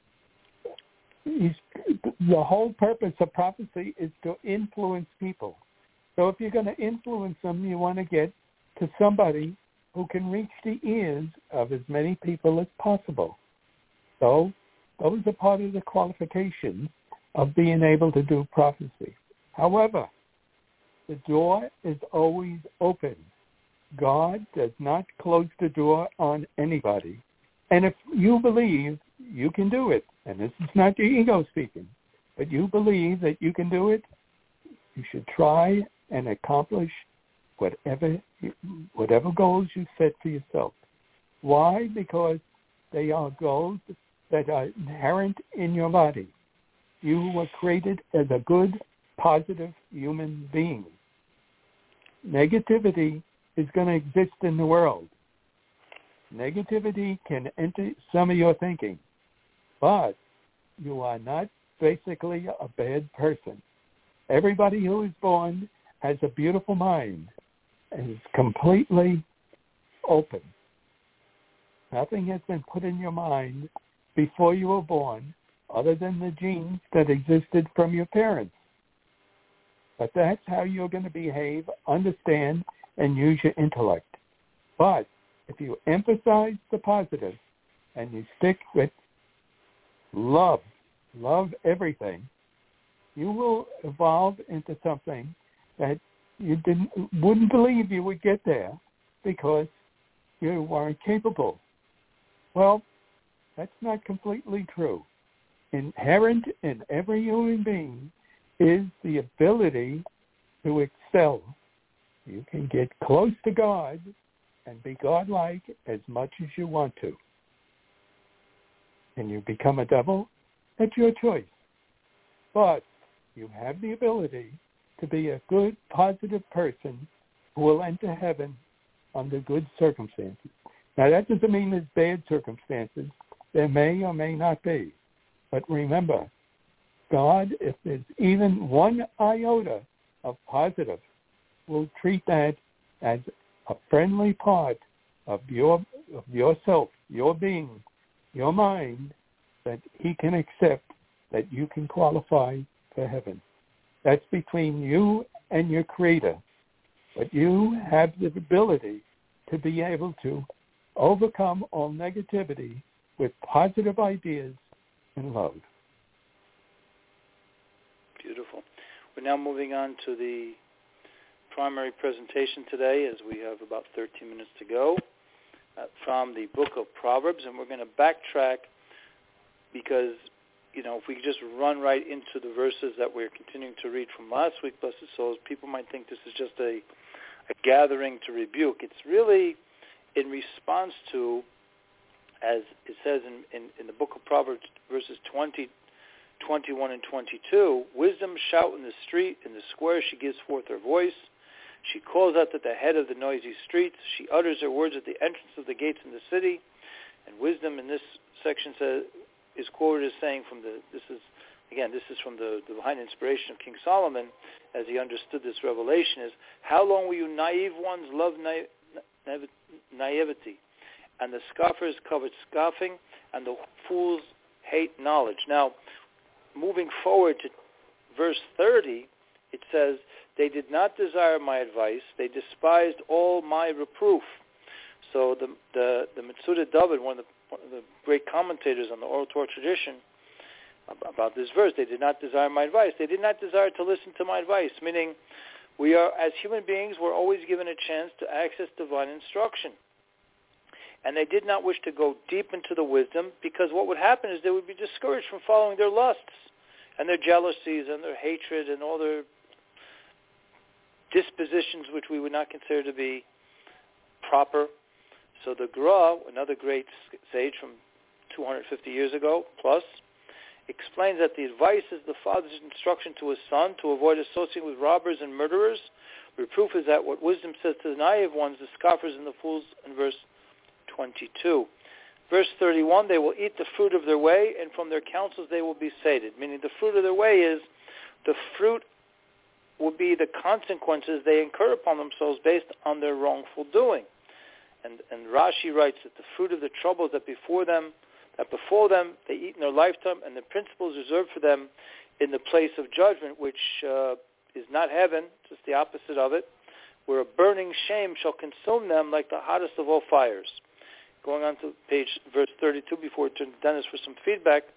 C: He's, the whole purpose of prophecy is to influence people. So if you're going to influence them, you want to get to somebody who can reach the ears of as many people as possible. So Those are part of the qualifications of being able to do prophecy. However, the door is always open. God does not close the door on anybody. And if you believe you can do it, and this is not your ego speaking, but you believe that you can do it, you should try and accomplish whatever whatever goals you set for yourself. Why? Because they are goals that are inherent in your body. You were created as a good, positive human being. Negativity is going to exist in the world. Negativity can enter some of your thinking, but you are not basically a bad person. Everybody who is born has a beautiful mind and is completely open. Nothing has been put in your mind before you were born other than the genes that existed from your parents. But that's how you're going to behave, understand, and use your intellect. But if you emphasize the positive and you stick with love, love everything, you will evolve into something that you didn't wouldn't believe you would get there because you weren't capable. Well, that's not completely true. Inherent in every human being is the ability to excel. You can get close to God and be godlike as much as you want to. Can you become a devil? That's your choice. But you have the ability to be a good, positive person who will enter heaven under good circumstances. Now, that doesn't mean there's bad circumstances. There may or may not be. But remember, God, if there's even one iota of positive, will treat that as a friendly part of your of yourself, your being, your mind, that he can accept that you can qualify for heaven. That's between you and your Creator. But you have the ability to be able to overcome all negativity with positive ideas and love.
B: Beautiful. We're now moving on to the primary presentation today, as we have about thirteen minutes to go, uh, from the book of Proverbs, and we're going to backtrack because, you know, if we just run right into the verses that we're continuing to read from last week, Blessed Souls, people might think this is just a, a gathering to rebuke. It's really in response to, as it says in, in, in the book of Proverbs, verses twenty, twenty-one, and twenty-two, wisdom shout in the street, in the square she gives forth her voice. She calls out at the head of the noisy streets. She utters her words at the entrance of the gates in the city. And wisdom in this section says, is quoted as saying from the, this is, again, this is from the, the divine inspiration of King Solomon, as he understood this revelation, is, how long will you naive ones love na- na- naivety, and the scoffers covet scoffing, and the fools hate knowledge. Now, moving forward to verse thirty, it says, they did not desire my advice, they despised all my reproof. So the the, the Metzudah David, one of, the, one of the great commentators on the oral Torah tradition, about this verse, they did not desire my advice. They did not desire to listen to my advice, meaning we are, as human beings, we're always given a chance to access divine instruction. And they did not wish to go deep into the wisdom, because what would happen is they would be discouraged from following their lusts and their jealousies and their hatred and all their dispositions which we would not consider to be proper. So the Gra, another great sage from two hundred fifty years ago plus, explains that the advice is the father's instruction to his son to avoid associating with robbers and murderers. Reproof is that what wisdom says to the naive ones, the scoffers and the fools, in verse twenty-two. Verse thirty-one, they will eat the fruit of their way, and from their counsels they will be sated. Meaning the fruit of their way is, the fruit will be the consequences they incur upon themselves based on their wrongful doing. And, and Rashi writes that the fruit of the troubles that before them, that befall them, they eat in their lifetime, and the principles reserved for them in the place of judgment, which uh, is not heaven, just the opposite of it, where a burning shame shall consume them like the hottest of all fires. Going on to page verse thirty-two, before we turn to Dennis for some feedback,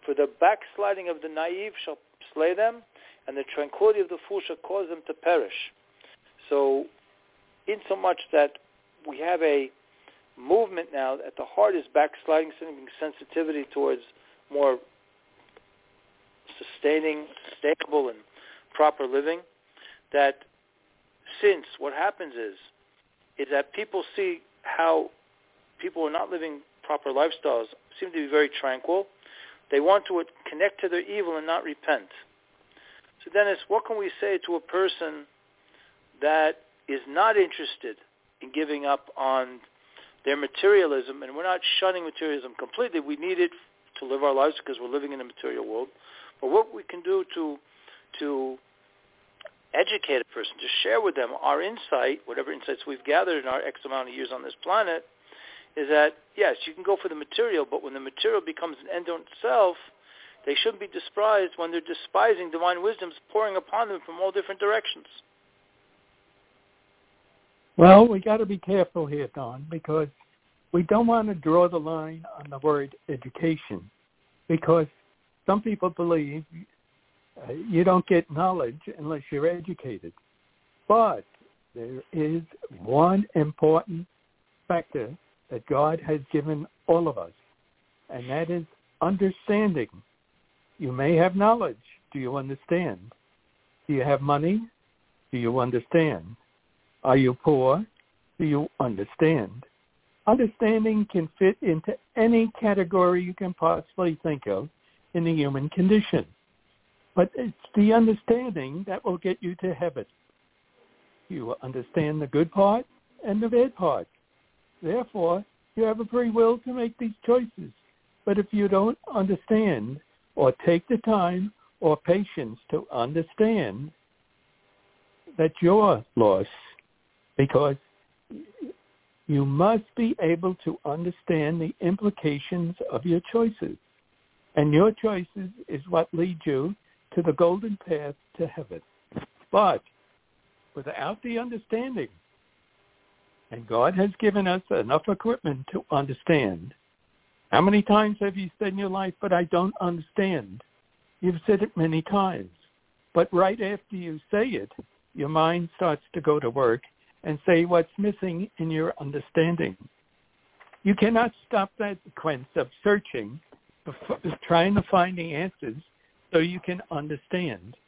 B: For the backsliding of the naive shall slay them, and the tranquility of the fool shall cause them to perish. So, insomuch that we have a movement now at the heart is backsliding, sensitivity towards more sustaining, sustainable, and proper living, that since what happens is, is that people see how people who are not living proper lifestyles seem to be very tranquil. They want to connect to their evil and not repent. So Dennis, what can we say to a person that is not interested in giving up on their materialism? And we're not shunning materialism completely. We need it to live our lives because we're living in a material world. But what we can do to to educate a person, to share with them our insight, whatever insights we've gathered in our X amount of years on this planet, is that, yes, you can go for the material, but when the material becomes an end in itself, they shouldn't be despised when they're despising divine wisdoms pouring upon them from all different directions.
C: Well, we got to be careful here, Don, because we don't want to draw the line on the word education, because some people believe uh, you don't get knowledge unless you're educated. But there is one important factor that God has given all of us, and that is understanding. You may have knowledge. Do you understand? Do you have money? Do you understand? Are you poor? Do you understand? Understanding can fit into any category you can possibly think of in the human condition. But it's the understanding that will get you to heaven. You will understand the good part and the bad part. Therefore, you have a free will to make these choices. But if you don't understand or take the time or patience to understand that you're lost, because you must be able to understand the implications of your choices. And your choices is what lead you to the golden path to heaven. But without the understanding, and God has given us enough equipment to understand. How many times have you said in your life, but I don't understand? You've said it many times. But right after you say it, your mind starts to go to work and say what's missing in your understanding. You cannot stop that sequence of searching, of trying to find the answers so you can understand.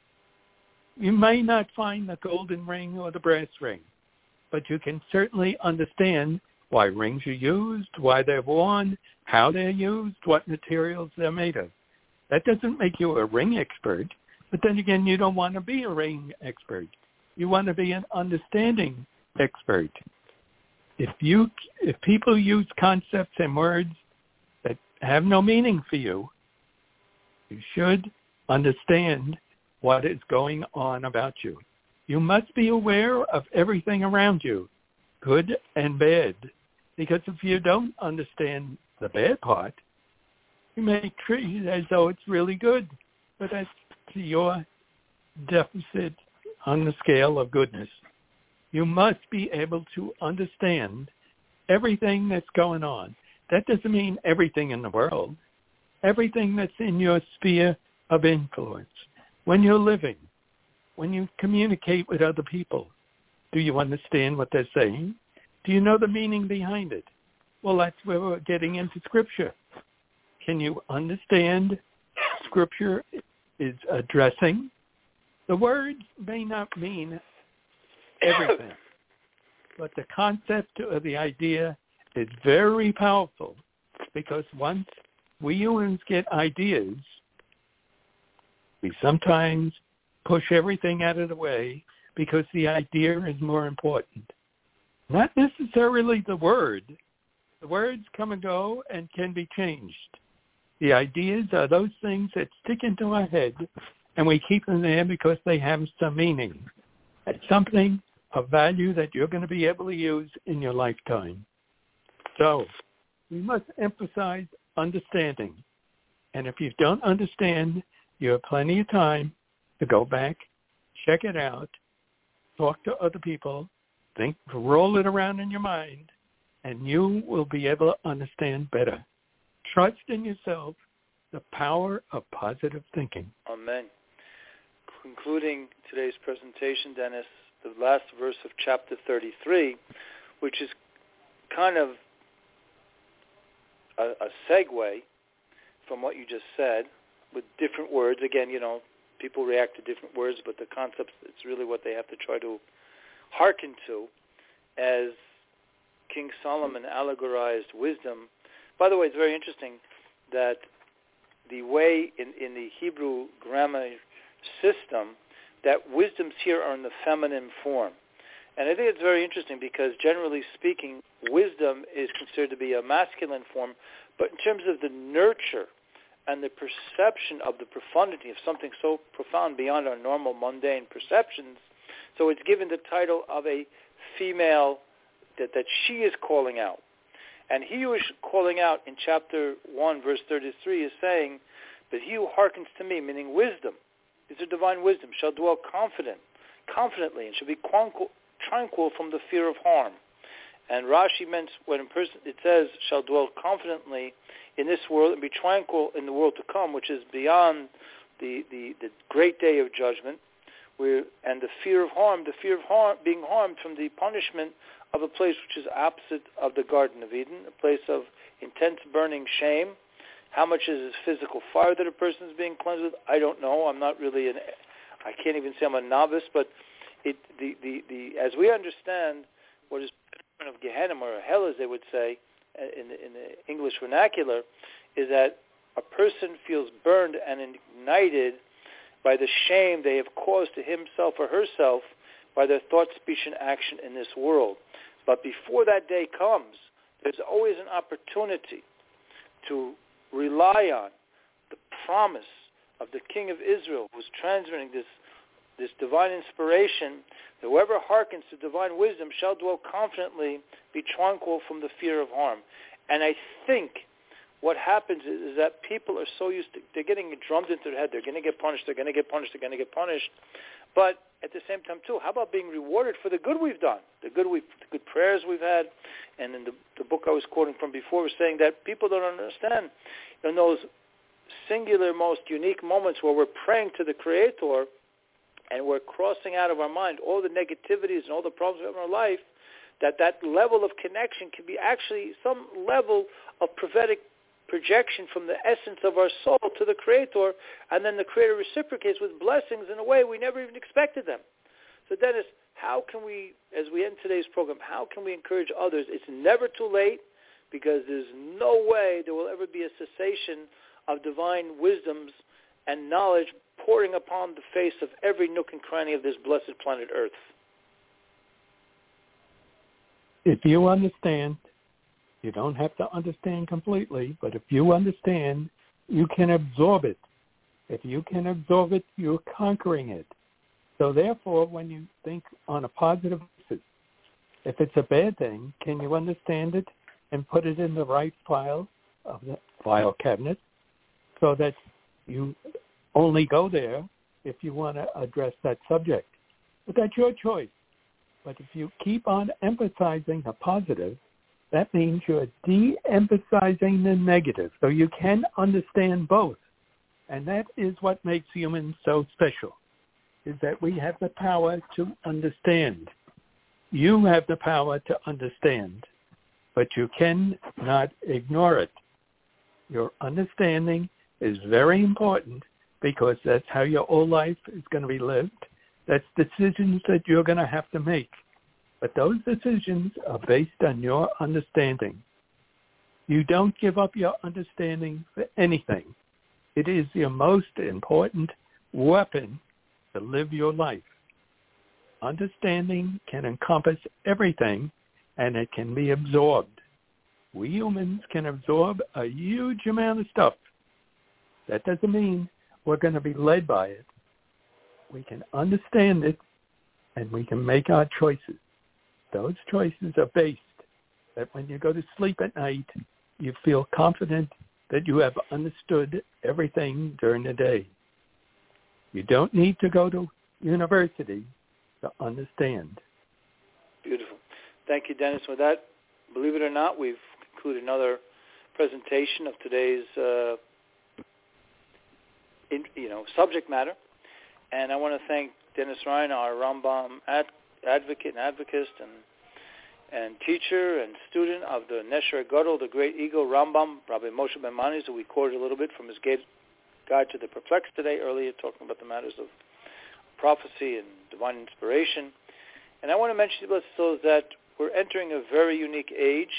C: You may not find the golden ring or the brass ring, but you can certainly understand why rings are used, why they're worn, how they're used, what materials they're made of. That doesn't make you a ring expert, but then again, you don't want to be a ring expert. You want to be an understanding expert. If you, if people use concepts and words that have no meaning for you, you should understand what is going on about you. You must be aware of everything around you, good and bad, because if you don't understand the bad part, you may treat it as though it's really good, but that's your deficit on the scale of goodness. You must be able to understand everything that's going on. That doesn't mean everything in the world, everything that's in your sphere of influence. When you're living, when you communicate with other people, do you understand what they're saying? Do you know the meaning behind it? Well, that's where we're getting into Scripture. Can you understand Scripture is addressing? The words may not mean everything, but the concept or the idea is very powerful, because once we humans get ideas, we sometimes push everything out of the way because the idea is more important. Not necessarily the word. The words come and go and can be changed. The ideas are those things that stick into our head, and we keep them there because they have some meaning. It's something of value that you're going to be able to use in your lifetime. So we must emphasize understanding. And if you don't understand, you have plenty of time to go back, check it out, talk to other people, think, roll it around in your mind, and you will be able to understand better. Trust in yourself the power of positive thinking.
B: Amen. Concluding today's presentation, Dennis, the last verse of chapter thirty-three, which is kind of a, a segue from what you just said with different words. Again, you know, people react to different words, but the concept, it's really what they have to try to hearken to as King Solomon allegorized wisdom. By the way, it's very interesting that the way in, in the Hebrew grammar system that wisdoms here are in the feminine form. And I think it's very interesting because generally speaking, wisdom is considered to be a masculine form, but in terms of the nurture and the perception of the profundity of something so profound beyond our normal mundane perceptions, so it's given the title of a female that, that she is calling out. And he who is calling out in chapter one, verse thirty-three, is saying that he who hearkens to me, meaning wisdom, is a divine wisdom, shall dwell confident, confidently and shall be tranquil from the fear of harm. And Rashi meant when a person, it says, shall dwell confidently in this world and be tranquil in the world to come, which is beyond the, the, the great day of judgment, where, and the fear of harm, the fear of harm, being harmed from the punishment of a place which is opposite of the Garden of Eden, a place of intense burning shame. How much is this physical fire that a person is being cleansed with? I don't know. I'm not really an, I can't even say I'm a novice, but it, the, the, the, as we understand what is of Gehenna, or hell as they would say in the, in the English vernacular, is that a person feels burned and ignited by the shame they have caused to himself or herself by their thought, speech, and action in this world. But before that day comes, there's always an opportunity to rely on the promise of the King of Israel, who's transmitting this this divine inspiration, that whoever hearkens to divine wisdom shall dwell confidently, be tranquil from the fear of harm. And I think what happens is, is that people are so used to, they're getting drummed into their head, they're going to get punished, they're going to get punished, they're going to get punished. But at the same time, too, how about being rewarded for the good we've done, the good we've, the good prayers we've had? And in the, the book I was quoting from before was saying that people don't understand in those singular, most unique moments where we're praying to the Creator and we're crossing out of our mind all the negativities and all the problems we have in our life, that that level of connection can be actually some level of prophetic projection from the essence of our soul to the Creator, and then the Creator reciprocates with blessings in a way we never even expected them. So Dennis, how can we, as we end today's program, how can we encourage others? It's never too late, because there's no way there will ever be a cessation of divine wisdoms and knowledge pouring upon the face of every nook and cranny of this blessed planet Earth.
C: If you understand, you don't have to understand completely, but if you understand, you can absorb it. If you can absorb it, you're conquering it. So therefore, when you think on a positive basis, if it's a bad thing, can you understand it and put it in the right file of the file cabinet so that you only go there if you want to address that subject? But that's your choice. But if you keep on emphasizing the positive, that means you're de-emphasizing the negative. So you can understand both. And that is what makes humans so special, is that we have the power to understand. You have the power to understand, but you cannot ignore it. Your understanding is very important, because that's how your whole life is going to be lived. That's decisions that you're going to have to make. But those decisions are based on your understanding. You don't give up your understanding for anything. It is your most important weapon to live your life. Understanding can encompass everything, and it can be absorbed. We humans can absorb a huge amount of stuff. That doesn't mean we're going to be led by it. We can understand it, and we can make our choices. Those choices are based that when you go to sleep at night, you feel confident that you have understood everything during the day. You don't need to go to university to understand.
B: Beautiful. Thank you, Dennis. With that, believe it or not, we've concluded another presentation of today's uh, in, you know, subject matter. And I want to thank Dennis Ryan, our Rambam ad, advocate and advocist and and teacher and student of the Nesher Gadol, the great ego Rambam, Rabbi Moshe Ben Manis, who we quoted a little bit from his Guide to the Perplexed today, earlier talking about the matters of prophecy and divine inspiration. And I want to mention to you that we're entering a very unique age,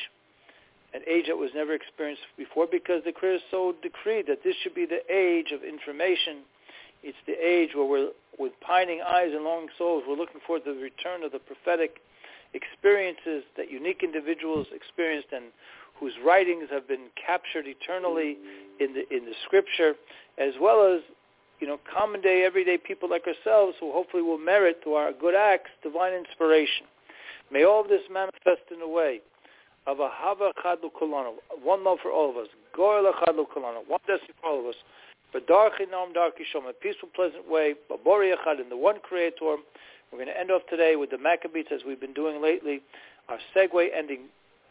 B: an age that was never experienced before, because the Creator so decreed that this should be the age of information. It's the age where we're, with pining eyes and longing souls, we're looking for the return of the prophetic experiences that unique individuals experienced and whose writings have been captured eternally in the in the Scripture, as well as, you know, common day, everyday people like ourselves who hopefully will merit through our good acts divine inspiration. May all of this manifest in a way of a hava chad l'kulanu, one love for all of us, goel chad l'kulanu, one destiny for all of us, b'darchi nam darki shom, a peaceful, pleasant way, b'bori echad, in the one Creator. We're going to end off today with the Maccabees, as we've been doing lately, our segue ending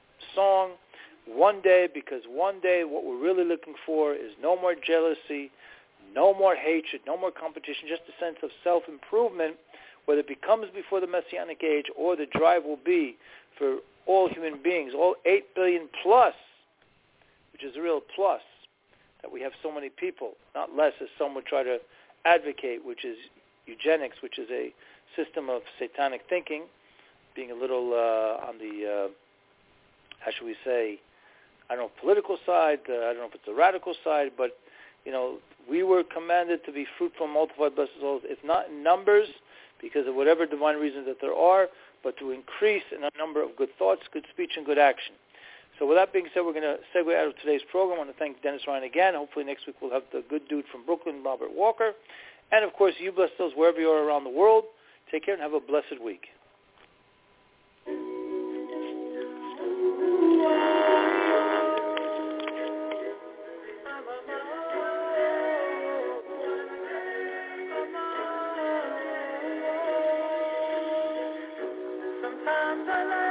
B: song, One Day, because one day what we're really looking for is no more jealousy, no more hatred, no more competition, just a sense of self-improvement, whether it becomes before the Messianic age or the drive will be for all human beings, all eight billion plus, which is a real plus, that we have so many people, not less as some would try to advocate, which is eugenics, which is a system of satanic thinking, being a little uh, on the, uh, how should we say, I don't know, political side, uh, I don't know if it's a radical side, but, you know, we were commanded to be fruitful, multiplied, blessed souls, if not in numbers, because of whatever divine reasons that there are, but to increase in a number of good thoughts, good speech, and good action. So with that being said, we're going to segue out of today's program. I want to thank Dennis Ryan again. Hopefully next week we'll have the good dude from Brooklyn, Robert Walker. And, of course, you bless those wherever you are around the world. Take care and have a blessed week.
D: Sometimes I like